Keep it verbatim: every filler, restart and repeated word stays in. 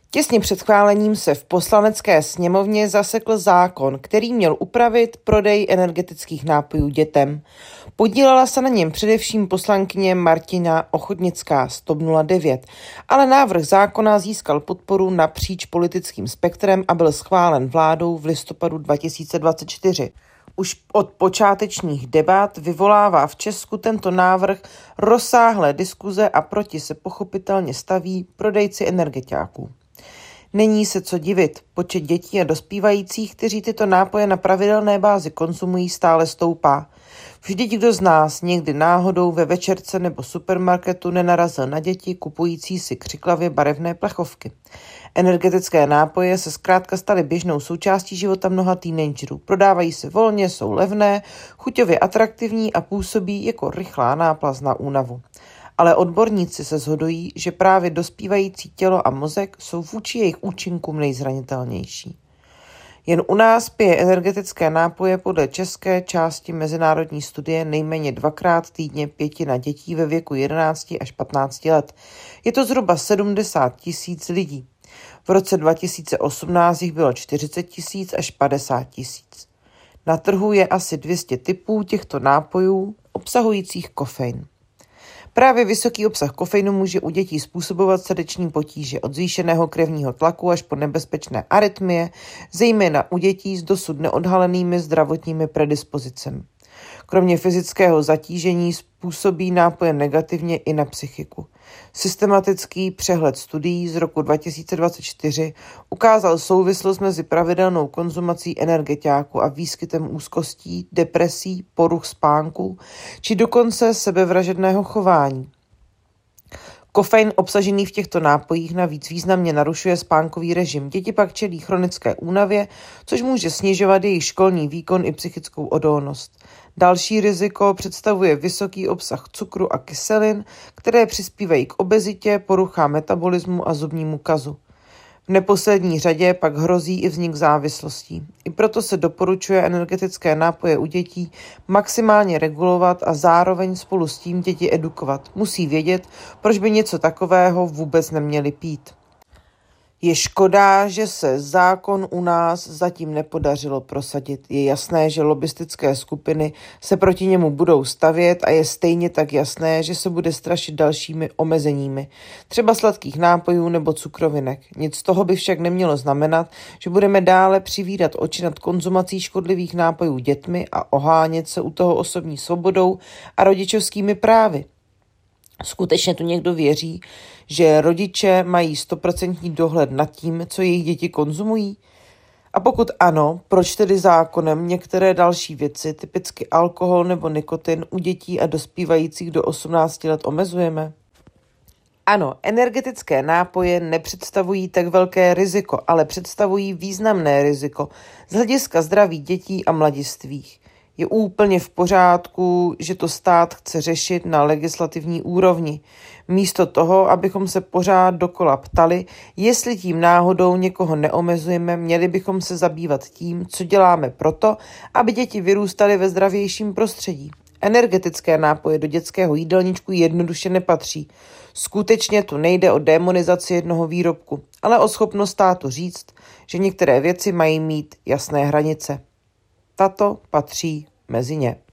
Těsně před schválením se v Poslanecké sněmovně zasekl zákon, který měl upravit prodej energetických nápojů dětem. Podílela se na něm především poslankyně Martina Ochodnická z TOP nula devět, ale návrh zákona získal podporu napříč politickým spektrem a byl schválen vládou v listopadu dva tisíce dvacet čtyři. Už od počátečních debat vyvolává v Česku tento návrh rozsáhlé diskuze a proti se pochopitelně staví prodejci energetiáků. Není se co divit, počet dětí a dospívajících, kteří tyto nápoje na pravidelné bázi konzumují, stále stoupá. Vždyť kdo z nás někdy náhodou ve večerce nebo supermarketu nenarazil na děti kupující si křiklavě barevné plechovky. Energetické nápoje se zkrátka staly běžnou součástí života mnoha teenagerů. Prodávají se volně, jsou levné, chuťově atraktivní a působí jako rychlá náplast na únavu. Ale odborníci se shodují, že právě dospívající tělo a mozek jsou vůči jejich účinkům nejzranitelnější. Jen u nás pije energetické nápoje podle české části mezinárodní studie nejméně dvakrát týdně pětina dětí ve věku jedenácti až patnácti let. Je to zhruba sedmdesát tisíc lidí. V roce dva tisíce osmnáct jich bylo čtyřicet tisíc až padesát tisíc. Na trhu je asi dvě stě typů těchto nápojů obsahujících kofein. Právě vysoký obsah kofeinu může u dětí způsobovat srdeční potíže od zvýšeného krevního tlaku až po nebezpečné arytmie, zejména u dětí s dosud neodhalenými zdravotními predispozicemi. Kromě fyzického zatížení způsobí nápoje negativně i na psychiku. Systematický přehled studií z roku dva tisíce dvacet čtyři ukázal souvislost mezi pravidelnou konzumací energetiáku a výskytem úzkostí, depresí, poruch spánku či dokonce sebevražedného chování. Kofein obsažený v těchto nápojích navíc významně narušuje spánkový režim. Děti pak čelí chronické únavě, což může snižovat jejich školní výkon i psychickou odolnost. Další riziko představuje vysoký obsah cukru a kyselin, které přispívají k obezitě, poruchám metabolismu a zubnímu kazu. V neposlední řadě pak hrozí i vznik závislostí. I proto se doporučuje energetické nápoje u dětí maximálně regulovat a zároveň spolu s tím děti edukovat. Musí vědět, proč by něco takového vůbec neměli pít. Je škoda, že se zákon u nás zatím nepodařilo prosadit. Je jasné, že lobbystické skupiny se proti němu budou stavět a je stejně tak jasné, že se bude strašit dalšími omezeními, třeba sladkých nápojů nebo cukrovinek. Nic z toho by však nemělo znamenat, že budeme dále přivídat oči nad konzumací škodlivých nápojů dětmi a ohánět se u toho osobní svobodou a rodičovskými právy. Skutečně tu někdo věří, že rodiče mají stoprocentní dohled nad tím, co jejich děti konzumují? A pokud ano, proč tedy zákonem některé další věci, typicky alkohol nebo nikotin, u dětí a dospívajících do osmnácti let omezujeme? Ano, energetické nápoje nepředstavují tak velké riziko, ale představují významné riziko z hlediska zdraví dětí a mladistvých. Je úplně v pořádku, že to stát chce řešit na legislativní úrovni. Místo toho, abychom se pořád dokola ptali, jestli tím náhodou někoho neomezujeme, měli bychom se zabývat tím, co děláme proto, aby děti vyrůstaly ve zdravějším prostředí. Energetické nápoje do dětského jídelníčku jednoduše nepatří. Skutečně tu nejde o démonizaci jednoho výrobku, ale o schopnost státu říct, že některé věci mají mít jasné hranice. Tato patří mezi ně.